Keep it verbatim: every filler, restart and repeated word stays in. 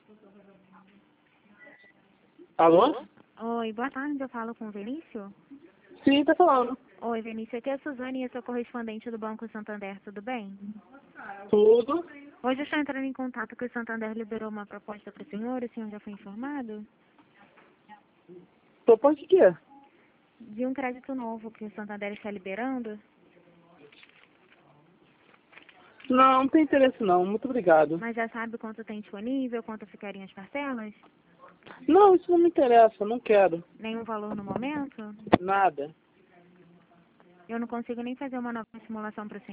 Alô? Oi, boa tarde, eu falo com o Vinícius? Sim, tá falando. Oi, Vinícius, aqui é a Suzane e eu sou correspondente do Banco Santander, tudo bem? Tudo. Hoje eu estou entrando em contato que o Santander liberou uma proposta para o senhor, o senhor já foi informado? Propõe de quê? De um crédito novo que o Santander está liberando? Não, não tem interesse não. Muito obrigado. Mas já sabe quanto tem disponível, quanto ficariam as parcelas? Não, isso não me interessa. Não quero. Nenhum valor no momento? Nada. Eu não consigo nem fazer uma nova simulação para o senhor.